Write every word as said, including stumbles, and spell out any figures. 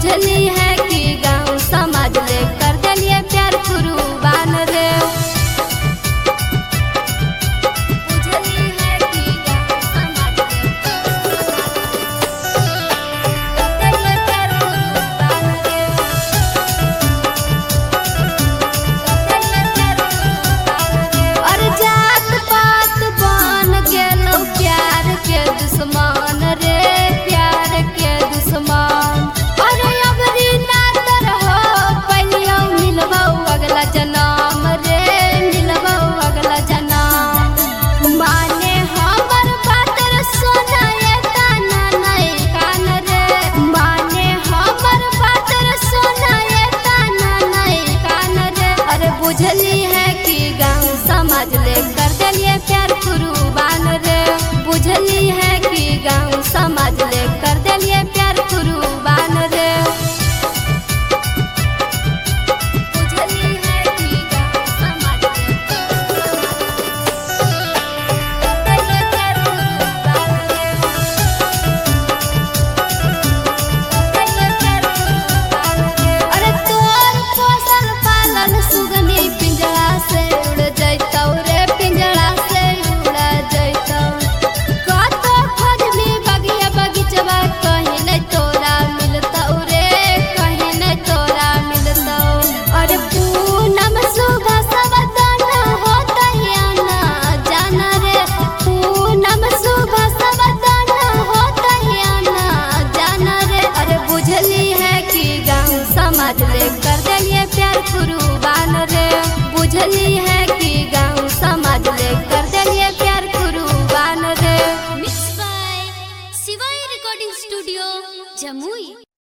बुझली है कि गाँव समाज ले कर दिलिए प्यार कुर्बान रे। बुझली है कि गाँव समाज ले कर दिलिए प्यार कुर्बान रे। और जात पात बन गेलो प्यार के दुश्मन रे, प्यार के दुश्मन। और अबरी ना तरहो पहलियो मिलबो अगला जन्म रे, मिलबो अगला जन्म। माने हमर बात रे सोना ये ताना नहीं कान रे, माने हमर बात रे सोना ये ताना नहीं कान रे। अरे बुझली है कि गाँव समाज ले कर दिलिए प्यार कुर्बान रे। बुझली है कि गाँव समाज ले कर दिलिए प्यार कुर्बान रे। बुझली है कि गाँव समाज ले कर दिलिए प्यार कुर्बान रे। अरे तोर पोसल पालन सुगनी पिंजरा से उड़ जैतौ रे, पिंजरा से उड़ जैतौ। कतो खोजली बगिया बगीचवा कहीं नहीं तोरा मिलतौ रे, कहीं नहीं तोरा मिलतौ। और पूनम सुबह सबदाना होता ना जाना रे, पूनम सुबह सबदाना होता ना जाना रे। अरे बुझली है कि गाँव समाज ले कर दिलिए प्यार कुर्बान रे। बुझली है कि गाँव समाज ले कर दिलिए प्यार कुर्बान रे। Mix by Shivay recording studio Jamui.